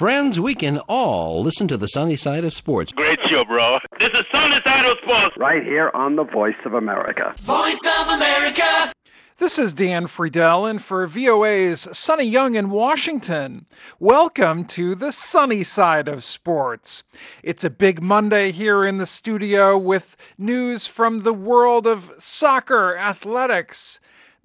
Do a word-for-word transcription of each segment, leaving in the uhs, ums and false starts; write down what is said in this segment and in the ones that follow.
Friends, we can all listen to the sunny side of sports. Great show, bro. This is Sunny Side of Sports. Right here on the Voice of America. Voice of America. This is Dan Friedel, and for V O A's Sunny Young in Washington, welcome to the sunny side of sports. It's a big Monday here in the studio with news from the world of soccer, athletics,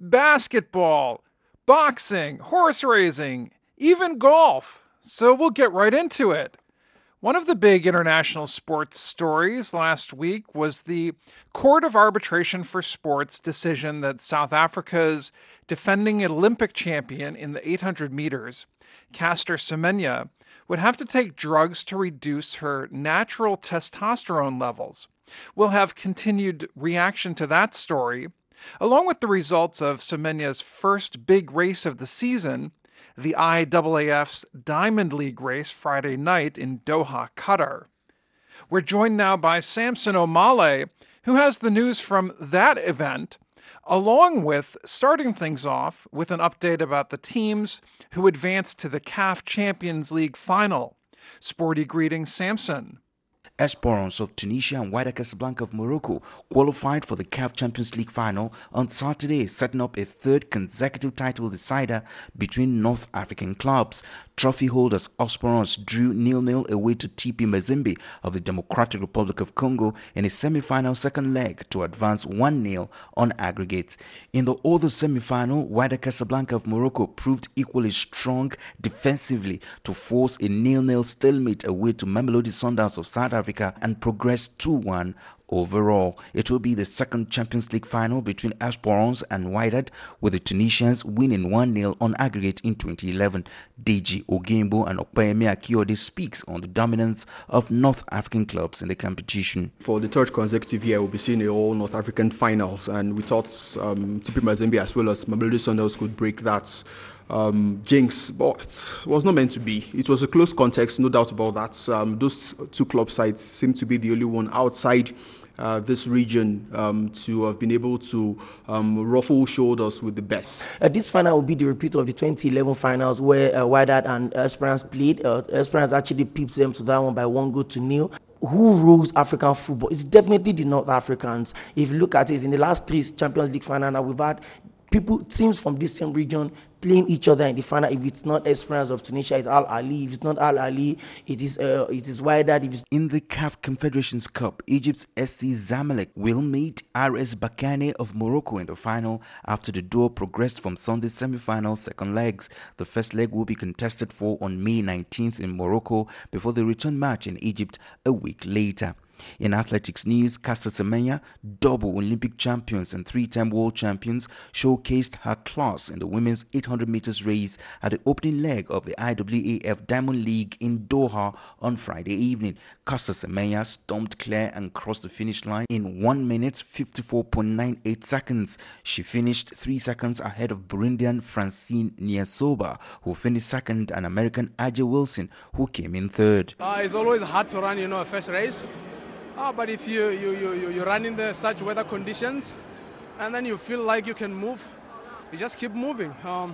basketball, boxing, horse racing, even golf. So we'll get right into it. One of the big international sports stories last week was the Court of Arbitration for Sport's decision that South Africa's defending Olympic champion in the eight hundred meters, Caster Semenya, would have to take drugs to reduce her natural testosterone levels. We'll have continued reaction to that story, along with the results of Semenya's first big race of the season, the I A A F's Diamond League race Friday night in Doha, Qatar. We're joined now by Samson Omale, who has the news from that event, along with starting things off with an update about the teams who advanced to the C A F Champions League final. Sporty greetings, Samson. Esperance of Tunisia and Wydad Casablanca of Morocco qualified for the C A F Champions League final on Saturday, setting up a third consecutive title decider between North African clubs. Trophy holders Esperance drew nil nil away to T P Mazembe of the Democratic Republic of Congo in a semi-final second leg to advance one nil on aggregate. In the other semi-final, Wydad Casablanca of Morocco proved equally strong defensively to force a nil nil stalemate away to Mamelodi Sundowns of South Africa and progressed two one. Overall, it will be the second Champions League final between Esperance and Wydad, with the Tunisians winning one nil on aggregate in twenty eleven. Deji Ogembo and Okpeyemi Akiode speaks on the dominance of North African clubs in the competition. For the third consecutive year, we'll be seeing all North African finals, and we thought um, T P Mazembe as well as Mamelodi Sundowns could break that Um, jinx, but it was not meant to be. It was a close contest, no doubt about that. Um, those two club sides seem to be the only one outside uh, this region um, to have been able to um, ruffle shoulders with the best. Uh, this final will be the repeat of the twenty eleven finals where uh, Wydad and Esperance played. Uh, Esperance actually pipped them to that one by one goal to nil. Who rules African football? It's definitely the North Africans. If you look at it, in the last three Champions League finals that we've had, people, teams from this same region playing each other in the final. If it's not Esperance of Tunisia, it's Al Ali. If it's not Al Ali, it is uh, it is Wydad. If it's in the C A F Confederations Cup, Egypt's S C Zamalek will meet R S Berkane of Morocco in the final after the duo progressed from Sunday's semi-final second legs. The first leg will be contested for on May nineteenth in Morocco before the return match in Egypt a week later. In athletics news, Caster Semenya, double Olympic champions and three-time world champions, showcased her class in the women's eight hundred meters race at the opening leg of the I A A F Diamond League in Doha on Friday evening. Caster Semenya stormed clear and crossed the finish line in one minute fifty-four point nine eight seconds. She finished three seconds ahead of Burundian Francine Niyonsoba, who finished second, and American Ajay Wilson, who came in third. Uh, it's always hard to run, you know, a first race. Oh, but if you, you, you, you run in the such weather conditions and then you feel like you can move, you just keep moving. Um,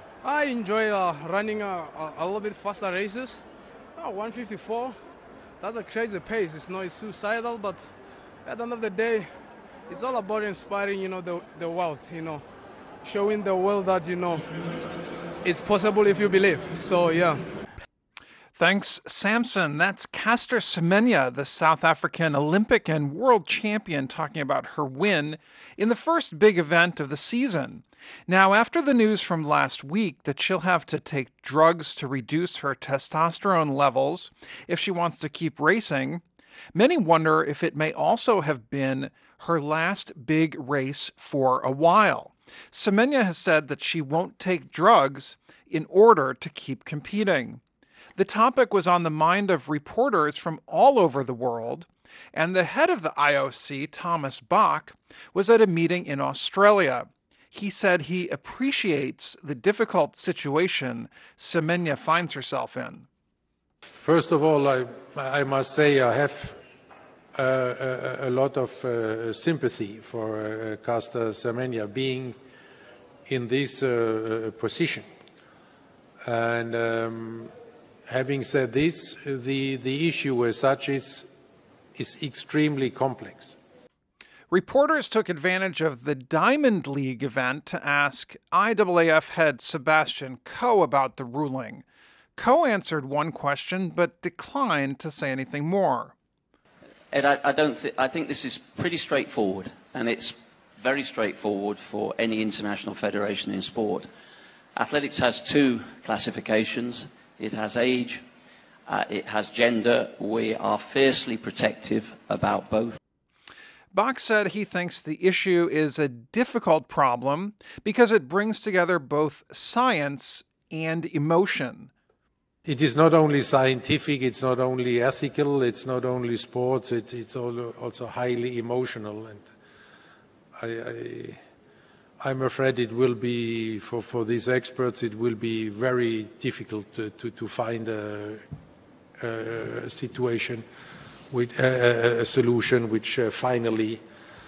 I enjoy uh, running a, a, a little bit faster races. Oh, one fifty-four, that's a crazy pace. It's not suicidal, but at the end of the day, it's all about inspiring, you know, the, the world, you know, showing the world that, you know, it's possible if you believe. So, yeah. Thanks, Samson. That's Caster Semenya, the South African Olympic and world champion, talking about her win in the first big event of the season. Now, after the news from last week that she'll have to take drugs to reduce her testosterone levels if she wants to keep racing, many wonder if it may also have been her last big race for a while. Semenya has said that she won't take drugs in order to keep competing. The topic was on the mind of reporters from all over the world, and the head of the I O C, Thomas Bach, was at a meeting in Australia. He said he appreciates the difficult situation Semenya finds herself in. First of all, I, I must say I have uh, a, a lot of uh, sympathy for uh, Caster Semenya being in this uh, position. And um, having said this, the, the issue as such is, is extremely complex. Reporters took advantage of the Diamond League event to ask I A A F head Sebastian Coe about the ruling. Coe answered one question but declined to say anything more. Ed, I, I don't think I think this is pretty straightforward, and it's very straightforward for any international federation in sport. Athletics has two classifications. It has age, uh, it has gender. We are fiercely protective about both. Bach said he thinks the issue is a difficult problem because it brings together both science and emotion. It is not only scientific, it's not only ethical, it's not only sports, it, it's also highly emotional. And I, I, I'm afraid it will be, for, for these experts, it will be very difficult to, to, to find a, a situation with a, a solution which uh, finally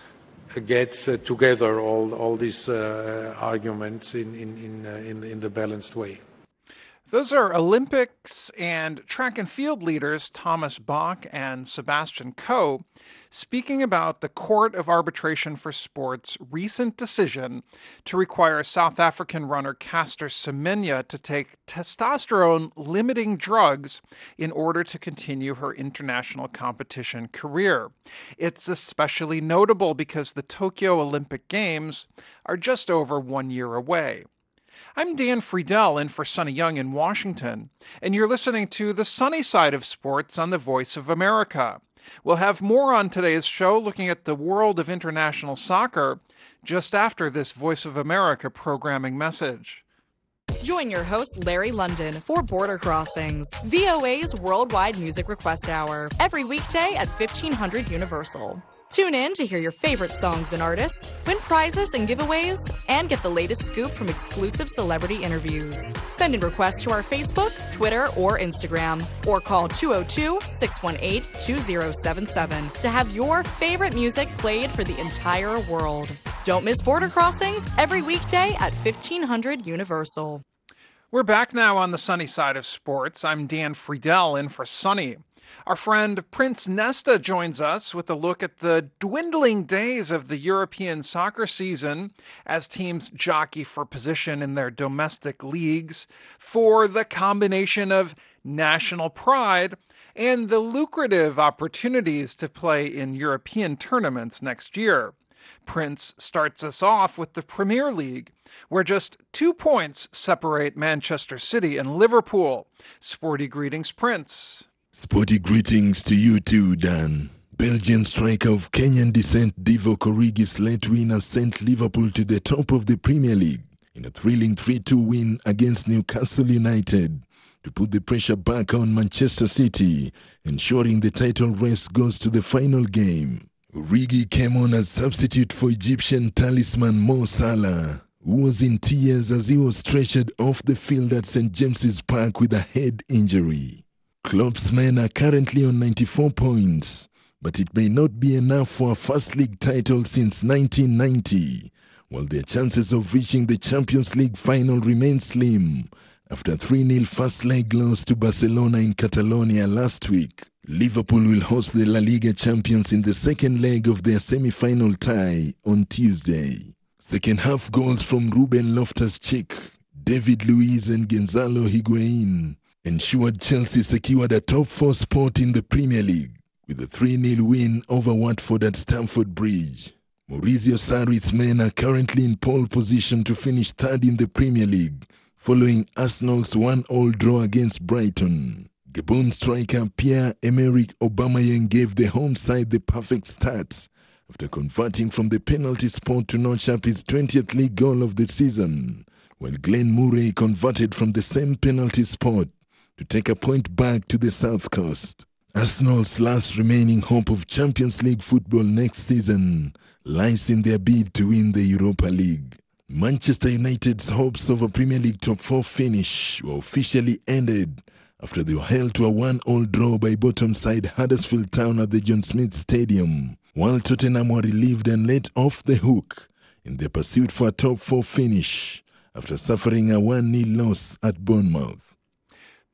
gets uh, together all, all these uh, arguments in, in, in, uh, in, in the balanced way. Those are Olympics and track and field leaders Thomas Bach and Sebastian Coe speaking about the Court of Arbitration for Sport's recent decision to require South African runner Caster Semenya to take testosterone-limiting drugs in order to continue her international competition career. It's especially notable because the Tokyo Olympic Games are just over one year away. I'm Dan Friedel in for Sonny Young in Washington, and you're listening to The Sunny Side of Sports on the Voice of America. We'll have more on today's show looking at the world of international soccer just after this Voice of America programming message. Join your host, Larry London, for Border Crossings, V O A's Worldwide Music Request Hour, every weekday at fifteen hundred Universal. Tune in to hear your favorite songs and artists, win prizes and giveaways, and get the latest scoop from exclusive celebrity interviews. Send in requests to our Facebook, Twitter, or Instagram, or call two oh two, six one eight, two oh seven seven to have your favorite music played for the entire world. Don't miss Border Crossings every weekday at fifteen hundred Universal. We're back now on the Sunny Side of Sports. I'm Dan Friedel in for Sunny. Our friend Prince Nesta joins us with a look at the dwindling days of the European soccer season as teams jockey for position in their domestic leagues for the combination of national pride and the lucrative opportunities to play in European tournaments next year. Prince starts us off with the Premier League, where just two points separate Manchester City and Liverpool. Sporty greetings, Prince. Sporty greetings to you too, Dan. Belgian striker of Kenyan descent Divock Origi's late winner sent Liverpool to the top of the Premier League in a thrilling three two win against Newcastle United to put the pressure back on Manchester City, ensuring the title race goes to the final game. Origi came on as substitute for Egyptian talisman Mo Salah, who was in tears as he was stretchered off the field at Saint James's Park with a head injury. Klopp's men are currently on ninety-four points, but it may not be enough for a first league title since nineteen ninety, while their chances of reaching the Champions League final remain slim after a three nil first leg loss to Barcelona in Catalonia last week. Liverpool will host the La Liga champions in the second leg of their semi-final tie on Tuesday. Second half goals from Ruben Loftus-Cheek, David Luiz and Gonzalo Higuain ensured Chelsea secured a top four spot in the Premier League with a three nil win over Watford at Stamford Bridge. Maurizio Sarri's men are currently in pole position to finish third in the Premier League, following Arsenal's one all draw against Brighton. Gabon striker Pierre-Emerick Aubameyang gave the home side the perfect start after converting from the penalty spot to notch up his twentieth league goal of the season, while Glenn Murray converted from the same penalty spot to take a point back to the South Coast. Arsenal's last remaining hope of Champions League football next season lies in their bid to win the Europa League. Manchester United's hopes of a Premier League top four finish were officially ended after they were held to a one all draw by bottom side Huddersfield Town at the John Smith Stadium, while Tottenham were relieved and let off the hook in their pursuit for a top four finish after suffering a one nil loss at Bournemouth.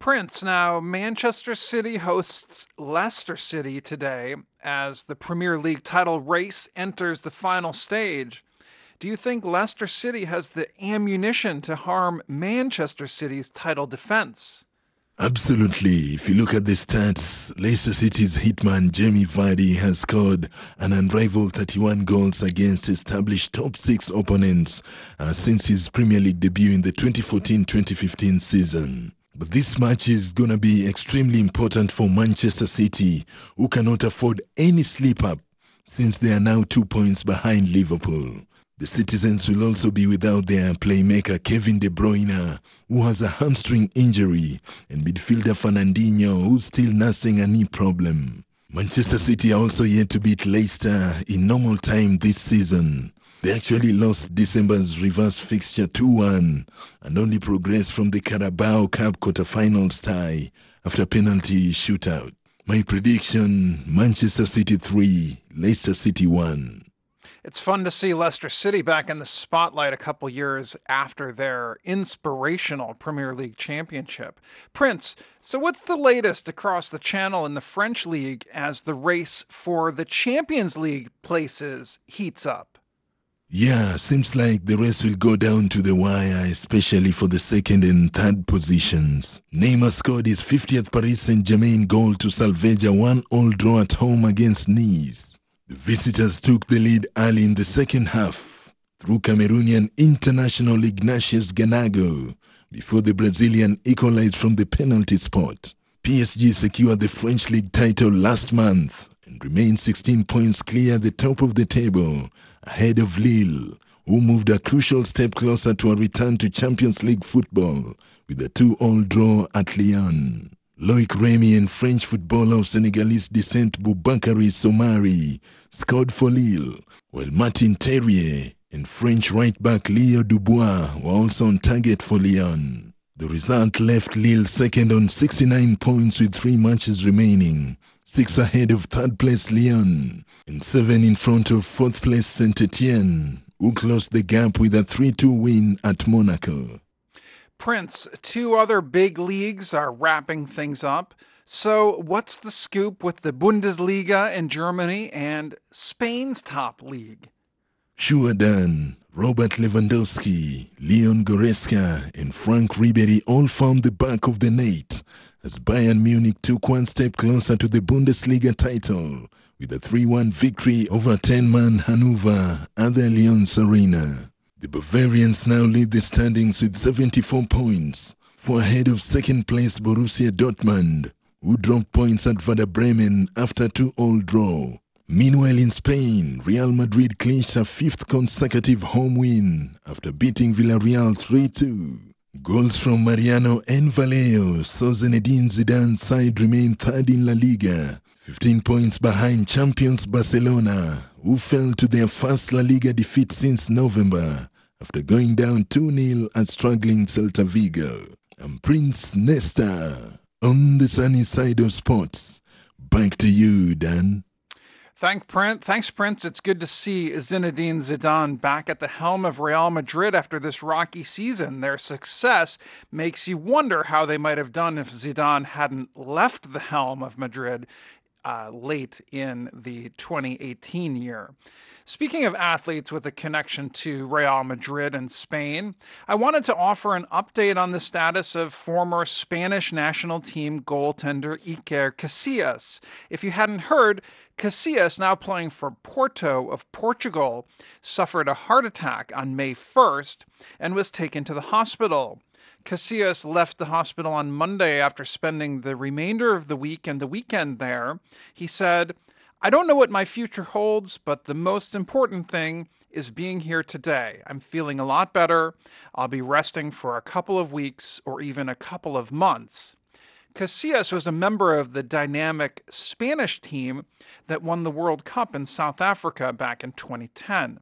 Prince, now Manchester City hosts Leicester City today as the Premier League title race enters the final stage. Do you think Leicester City has the ammunition to harm Manchester City's title defense? Absolutely. If you look at the stats, Leicester City's hitman Jamie Vardy has scored an unrivaled thirty-one goals against established top six opponents uh, since his Premier League debut in the twenty fourteen twenty fifteen season. But this match is going to be extremely important for Manchester City, who cannot afford any slip-up since they are now two points behind Liverpool. The citizens will also be without their playmaker Kevin De Bruyne, who has a hamstring injury, and midfielder Fernandinho, who's still nursing a knee problem. Manchester City are also yet to beat Leicester in normal time this season. They actually lost December's reverse fixture two one and only progressed from the Carabao Cup quarter-finals tie after penalty shootout. My prediction, Manchester City three, Leicester City one. It's fun to see Leicester City back in the spotlight a couple years after their inspirational Premier League championship. Prince, so what's the latest across the channel in the French league as the race for the Champions League places heats up? Yeah, seems like the race will go down to the wire, especially for the second and third positions. Neymar scored his fiftieth Paris Saint-Germain goal to salvage a one-all draw at home against Nice. The visitors took the lead early in the second half through Cameroonian international Ignatius Ganago before the Brazilian equalized from the penalty spot. P S G secured the French league title last month and remained sixteen points clear at the top of the table, ahead of Lille, who moved a crucial step closer to a return to Champions League football with a two-all draw at Lyon. Loic Remy and French footballer of Senegalese descent Boubakary Somari scored for Lille, while Martin Terrier and French right-back Leo Dubois were also on target for Lyon. The result left Lille second on sixty-nine points with three matches remaining, six ahead of third-place Lyon, and seven in front of fourth-place Saint-Etienne, who closed the gap with a three two win at Monaco. Prince, two other big leagues are wrapping things up. So what's the scoop with the Bundesliga in Germany and Spain's top league? Sure, Dan. Robert Lewandowski, Leon Goretzka, and Frank Ribery all found the back of the net as Bayern Munich took one step closer to the Bundesliga title with a three one victory over ten-man Hannover at the Allianz Arena. The Bavarians now lead the standings with seventy-four points, four ahead of second-place Borussia Dortmund, who dropped points at Werder Bremen after two-all draw. Meanwhile in Spain, Real Madrid clinched a fifth consecutive home win after beating Villarreal three two. Goals from Mariano and Vallejo saw Zinedine Zidane's side remain third in La Liga, fifteen points behind champions Barcelona, who fell to their first La Liga defeat since November after going down two nil at struggling Celta Vigo. I'm Prince Nesta on the sunny side of sports. Back to you, Dan. Thank Prince. Thanks, Prince. It's good to see Zinedine Zidane back at the helm of Real Madrid after this rocky season. Their success makes you wonder how they might have done if Zidane hadn't left the helm of Madrid uh, late in the twenty eighteen year. Speaking of athletes with a connection to Real Madrid and Spain, I wanted to offer an update on the status of former Spanish national team goaltender Iker Casillas. If you hadn't heard, Casillas, now playing for Porto of Portugal, suffered a heart attack on May first and was taken to the hospital. Casillas left the hospital on Monday after spending the remainder of the week and the weekend there. He said, "I don't know what my future holds, but the most important thing is being here today. I'm feeling a lot better. I'll be resting for a couple of weeks or even a couple of months." Casillas was a member of the dynamic Spanish team that won the World Cup in South Africa back in twenty ten.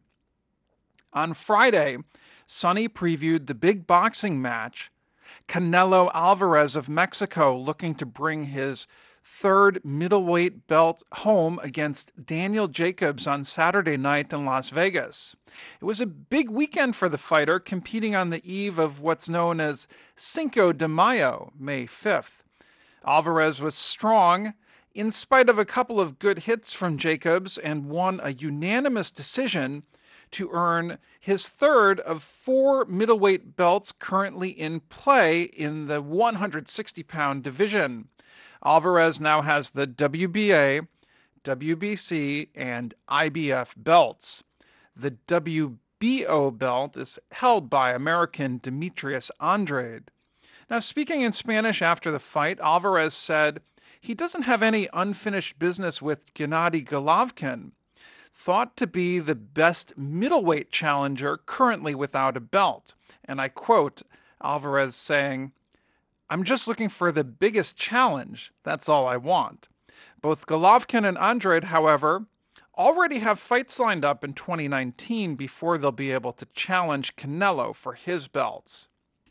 On Friday, Sonny previewed the big boxing match, Canelo Alvarez of Mexico looking to bring his third middleweight belt home against Daniel Jacobs on Saturday night in Las Vegas. It was a big weekend for the fighter, competing on the eve of what's known as Cinco de Mayo, May fifth. Alvarez was strong, in spite of a couple of good hits from Jacobs, and won a unanimous decision to earn his third of four middleweight belts currently in play in the one hundred sixty pound division. Alvarez now has the W B A, W B C, and I B F belts. The W B O belt is held by American Demetrius Andrade. Now, speaking in Spanish after the fight, Alvarez said he doesn't have any unfinished business with Gennady Golovkin, thought to be the best middleweight challenger currently without a belt. And I quote Alvarez saying, "I'm just looking for the biggest challenge. That's all I want." Both Golovkin and Andrade, however, already have fights lined up in twenty nineteen before they'll be able to challenge Canelo for his belts.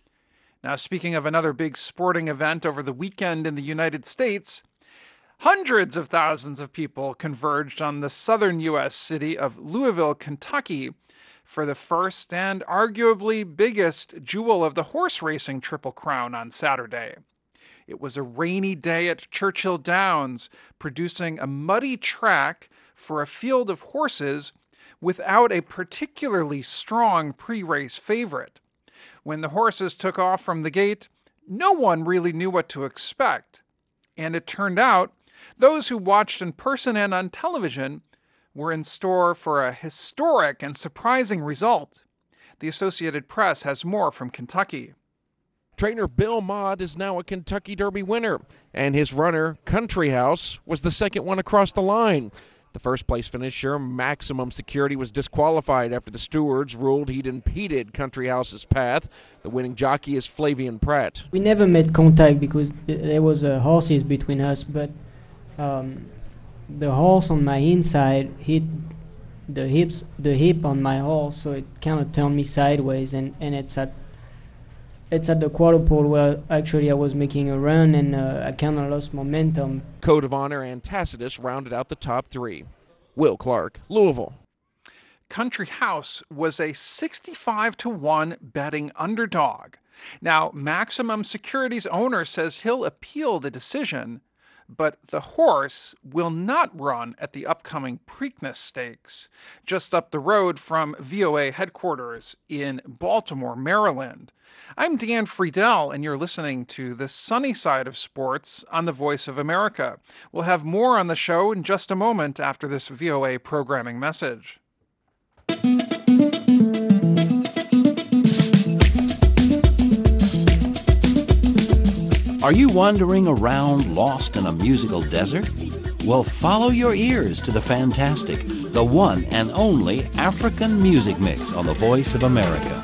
Now, speaking of another big sporting event over the weekend in the United States, hundreds of thousands of people converged on the southern U S city of Louisville, Kentucky, for the first and arguably biggest jewel of the horse racing Triple Crown on Saturday. It was a rainy day at Churchill Downs, producing a muddy track for a field of horses without a particularly strong pre-race favorite. When the horses took off from the gate, no one really knew what to expect. And it turned out those who watched in person and on television were in store for a historic and surprising result. The Associated Press has more from Kentucky. Trainer Bill Maude is now a Kentucky Derby winner, and his runner, Country House, was the second one across the line. The first-place finisher, Maximum Security, was disqualified after the stewards ruled he'd impeded Country House's path. The winning jockey is Flavian Pratt. We never made contact because there was uh, horses between us, but um, the horse on my inside hit the hips, the hip on my horse, so it kind of turned me sideways, and, and it's at It's at the quarter pole where actually I was making a run and uh, I kind of lost momentum. Code of Honor and Tacitus rounded out the top three. Will Clark, Louisville. Country House was a sixty-five to one betting underdog. Now, Maximum Security's owner says he'll appeal the decision, but the horse will not run at the upcoming Preakness Stakes, just up the road from V O A headquarters in Baltimore, Maryland. I'm Dan Friedel, and you're listening to The Sunny Side of Sports on the Voice of America. We'll have more on the show in just a moment after this V O A programming message. Are you wandering around lost in a musical desert? Well, follow your ears to the fantastic, the one and only African music mix on the Voice of America.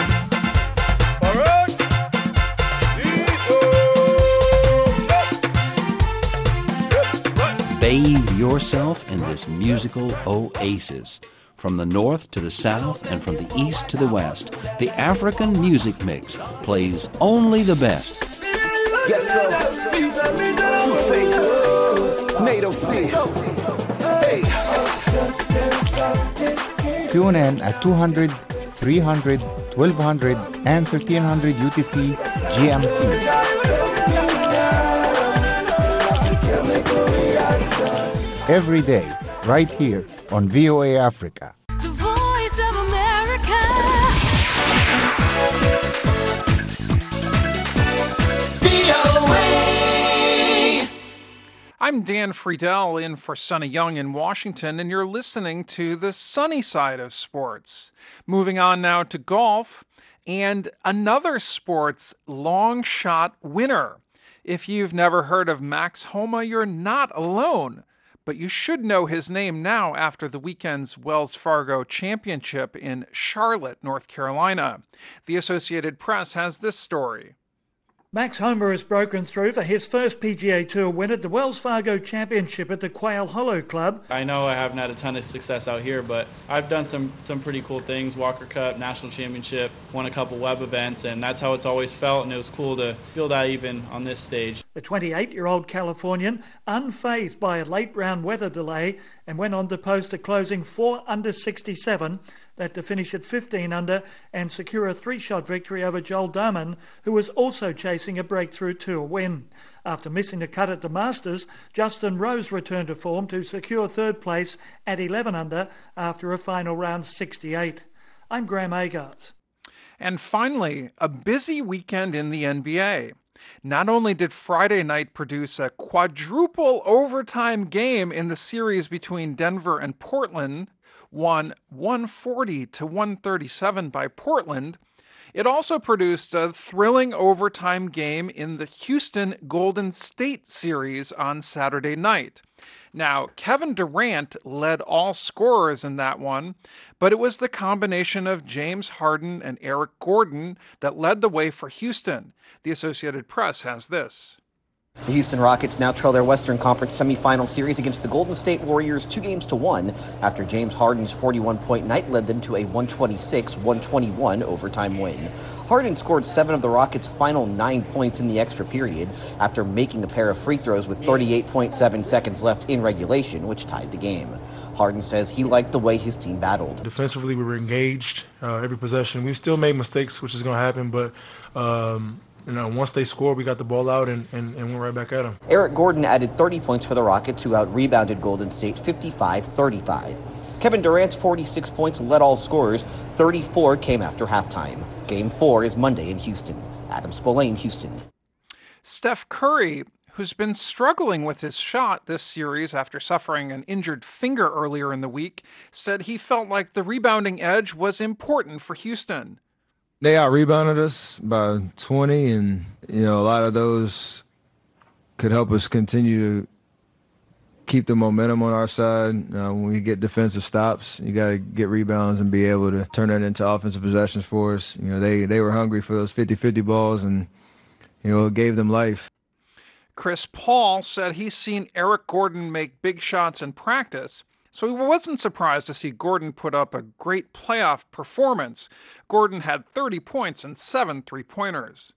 Bathe yourself in this musical oasis. From the north to the south and from the east to the west, the African music mix plays only the best. Yes, sir. Two-Face, NATO C. Hey. Tune in at two hundred, three hundred, twelve hundred, and thirteen hundred U T C G M T. Every day, right here on V O A Africa. The Voice of America. V O A. I'm Dan Friedel in for Sonny Young in Washington, and you're listening to The Sunny Side of Sports. Moving on now to golf and another sports long shot winner. If you've never heard of Max Homa, you're not alone. But you should know his name now after the weekend's Wells Fargo Championship in Charlotte, North Carolina. The Associated Press has this story. Max Homer has broken through for his first P G A Tour win at the Wells Fargo Championship at the Quail Hollow Club. I know I haven't had a ton of success out here, but I've done some, some pretty cool things. Walker Cup, National Championship, won a couple web events, and that's how it's always felt, and it was cool to feel that even on this stage. The twenty-eight-year-old Californian, unfazed by a late-round weather delay, and went on to post a closing four under sixty-seven, that to finish at fifteen under and secure a three-shot victory over Joel Dahmen, who was also chasing a breakthrough tour win. After missing the cut at the Masters, Justin Rose returned to form to secure third place at eleven under after a final round sixty-eight. I'm Graham Agars. And finally, a busy weekend in the N B A. Not only did Friday night produce a quadruple overtime game in the series between Denver and Portland, won one forty to one thirty-seven by Portland, it also produced a thrilling overtime game in the Houston Golden State series on Saturday night. Now, Kevin Durant led all scorers in that one, but it was the combination of James Harden and Eric Gordon that led the way for Houston. The Associated Press has this. The Houston Rockets now trail their Western Conference semifinal series against the Golden State Warriors two games to one after James Harden's forty-one point night led them to a one twenty-six one twenty-one overtime win. Harden scored seven of the Rockets' final nine points in the extra period after making a pair of free throws with thirty-eight point seven seconds left in regulation, which tied the game. Harden says he liked the way his team battled. Defensively, we were engaged uh, every possession. We still made mistakes, which is going to happen, but um, you know, once they scored, we got the ball out and, and, and went right back at them. Eric Gordon added thirty points for the Rockets, who out-rebounded Golden State fifty-five thirty-five. Kevin Durant's forty-six points led all scorers. thirty-four came after halftime. Game four is Monday in Houston. Adam Spillane, Houston. Steph Curry, who's been struggling with his shot this series after suffering an injured finger earlier in the week, said he felt like the rebounding edge was important for Houston. They out-rebounded us by twenty, and, you know, a lot of those could help us continue to keep the momentum on our side. Uh, when we get defensive stops, you got to get rebounds and be able to turn that into offensive possessions for us. You know, they, they were hungry for those fifty-fifty balls, and, you know, it gave them life. Chris Paul said he's seen Eric Gordon make big shots in practice, so he wasn't surprised to see Gordon put up a great playoff performance. Gordon had thirty points and seven three-pointers.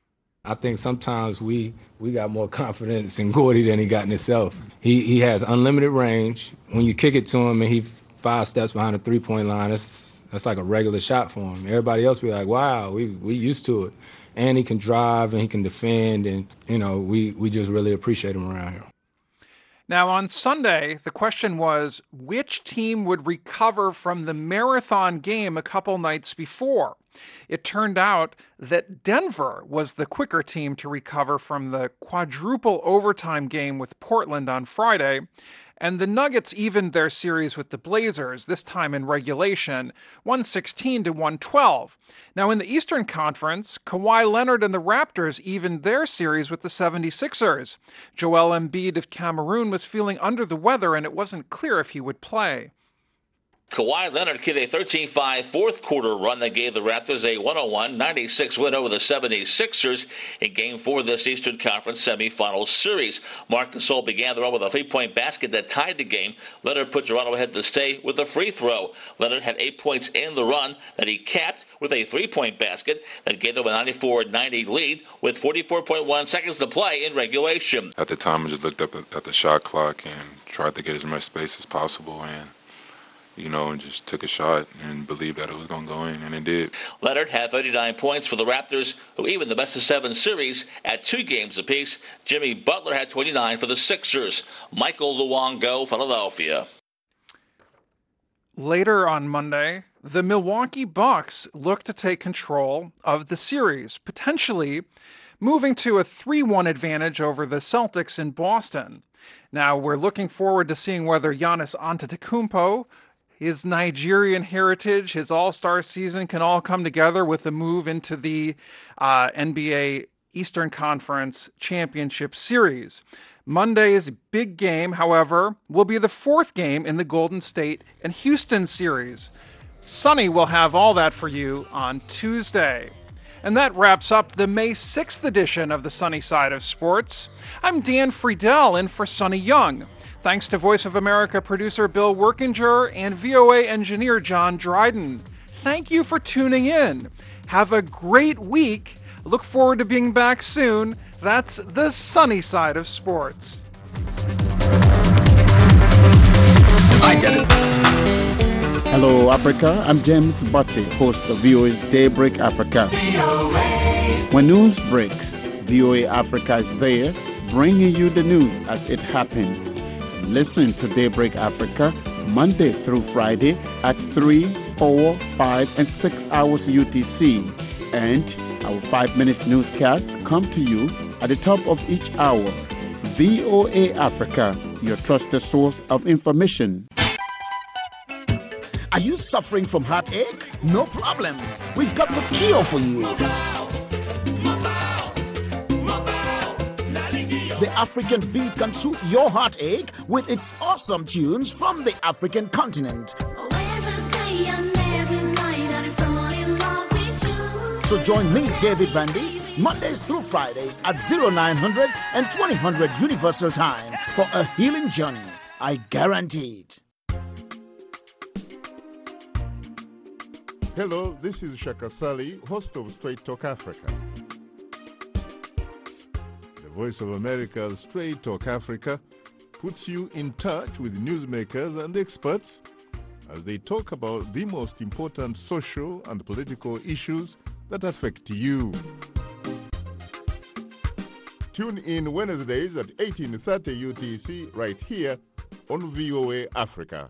I think sometimes we we got more confidence in Gordy than he got in himself. He he has unlimited range. When you kick it to him and he five steps behind the three-point line, that's that's like a regular shot for him. Everybody else be like, wow, we we used to it. And he can drive and he can defend, and you know we we just really appreciate him around here. Now, on Sunday, the question was, which team would recover from the marathon game a couple nights before? It turned out that Denver was the quicker team to recover from the quadruple overtime game with Portland on Friday, and the Nuggets evened their series with the Blazers, this time in regulation, one sixteen to one twelve. Now, in the Eastern Conference, Kawhi Leonard and the Raptors evened their series with the seventy-sixers. Joel Embiid of Cameroon was feeling under the weather, and it wasn't clear if he would play. Kawhi Leonard hit a thirteen five fourth quarter run that gave the Raptors a one oh one ninety-six win over the seventy-sixers in Game four of this Eastern Conference semifinal series. Marc Gasol began the run with a three-point basket that tied the game. Leonard put Toronto ahead to stay with a free throw. Leonard had eight points in the run that he capped with a three-point basket that gave them a ninety-four ninety lead with forty-four point one seconds to play in regulation. At the time, I just looked up at the shot clock and tried to get as much space as possible, and you know, and just took a shot and believed that it was going to go in, and it did. Leonard had thirty-nine points for the Raptors, who evened the best-of-seven series at two games apiece. Jimmy Butler had twenty-nine for the Sixers. Michael Luongo, Philadelphia. Later on Monday, the Milwaukee Bucks look to take control of the series, potentially moving to a three one advantage over the Celtics in Boston. Now, we're looking forward to seeing whether Giannis Antetokounmpo, his Nigerian heritage, his all-star season can all come together with a move into the uh, N B A Eastern Conference Championship Series. Monday's big game, however, will be the fourth game in the Golden State and Houston series. Sonny will have all that for you on Tuesday. And that wraps up the May sixth edition of the Sunny Side of Sports. I'm Dan Friedel in for Sonny Young. Thanks to Voice of America producer Bill Workinger and V O A engineer John Dryden. Thank you for tuning in. Have a great week. Look forward to being back soon. That's the Sunny Side of Sports. I get it. Hello, Africa. I'm James Butte, host of V O A's Daybreak Africa. V O A. When news breaks, V O A Africa is there, bringing you the news as it happens. Listen to Daybreak Africa Monday through Friday at three, four, five, and six hours U T C. And our five minutes newscast come to you at the top of each hour. V O A Africa, your trusted source of information. Are you suffering from heartache? No problem. We've got the cure for you. The African Beat can soothe your heartache with its awesome tunes from the African continent. So join me, David Vandy, Mondays through Fridays at oh nine hundred and twenty hundred Universal Time for a healing journey. I guarantee it. Hello, this is Shaka Sali, host of Straight Talk Africa. The Voice of America's Straight Talk Africa puts you in touch with newsmakers and experts as they talk about the most important social and political issues that affect you. Tune in Wednesdays at eighteen thirty U T C right here on V O A Africa.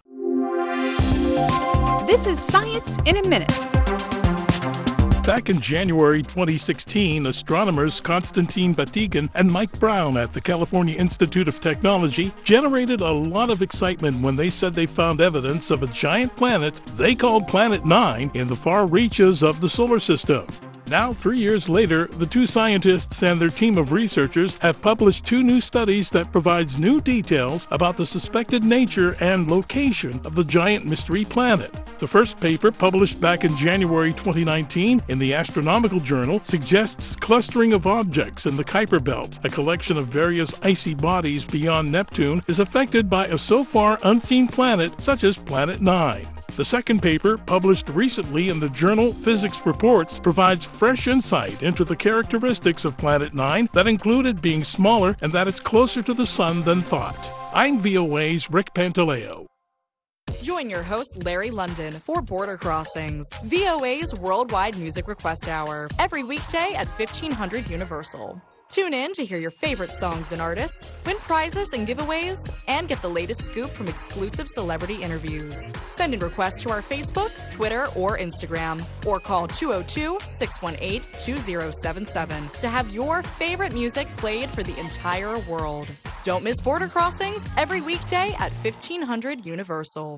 This is Science in a Minute. Back in January twenty sixteen, astronomers Konstantin Batygin and Mike Brown at the California Institute of Technology generated a lot of excitement when they said they found evidence of a giant planet they called Planet Nine in the far reaches of the solar system. Now, three years later, the two scientists and their team of researchers have published two new studies that provides new details about the suspected nature and location of the giant mystery planet. The first paper, published back in January twenty nineteen in the Astronomical Journal, suggests clustering of objects in the Kuiper Belt, a collection of various icy bodies beyond Neptune, is affected by a so far unseen planet such as Planet Nine. The second paper, published recently in the journal Physics Reports, provides fresh insight into the characteristics of Planet Nine that included being smaller and that it's closer to the Sun than thought. I'm V O A's Rick Pantaleo. Join your host, Larry London, for Border Crossings, V O A's Worldwide Music Request Hour, every weekday at fifteen hundred Universal. Tune in to hear your favorite songs and artists, win prizes and giveaways, and get the latest scoop from exclusive celebrity interviews. Send in requests to our Facebook, Twitter, or Instagram, or call two oh two, six one eight, two oh seven seven to have your favorite music played for the entire world. Don't miss Border Crossings every weekday at fifteen hundred Universal.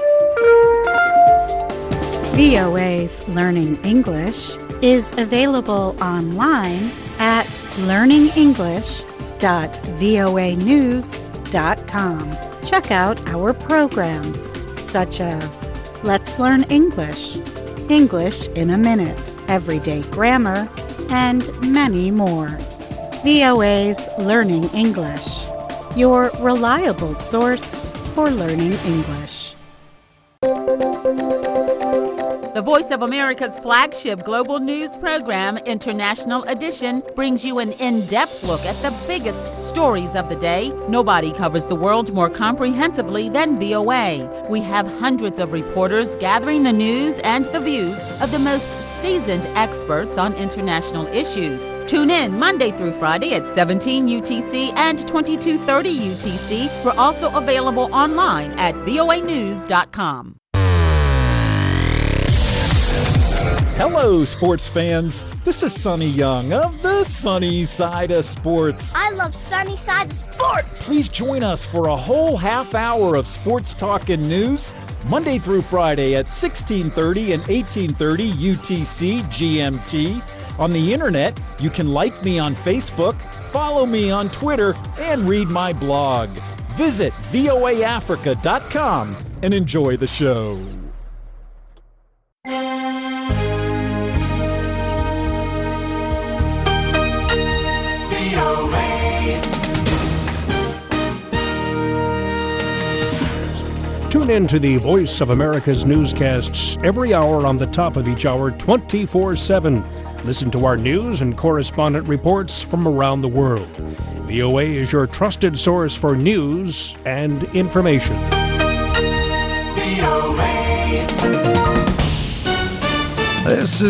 V O A's Learning English is available online at learning english dot voa news dot com. Check out our programs such as Let's Learn English, English in a Minute, Everyday Grammar, and many more. V O A's Learning English, your reliable source for learning English. The Voice of America's flagship global news program, International Edition, brings you an in-depth look at the biggest stories of the day. Nobody covers the world more comprehensively than V O A. We have hundreds of reporters gathering the news and the views of the most seasoned experts on international issues. Tune in Monday through Friday at seventeen U T C and twenty-two thirty U T C. We're also available online at V O A news dot com. Hello, sports fans. This is Sonny Young of the Sunny Side of Sports. I love Sunny Side of Sports. Please join us for a whole half hour of sports talk and news, Monday through Friday at sixteen thirty and eighteen thirty U T C G M T. On the internet, you can like me on Facebook, follow me on Twitter, and read my blog. Visit V O A Africa dot com and enjoy the show. in to the Voice of America's newscasts every hour on the top of each hour, twenty-four seven. Listen to our news and correspondent reports from around the world. V O A is your trusted source for news and information. V O A. This is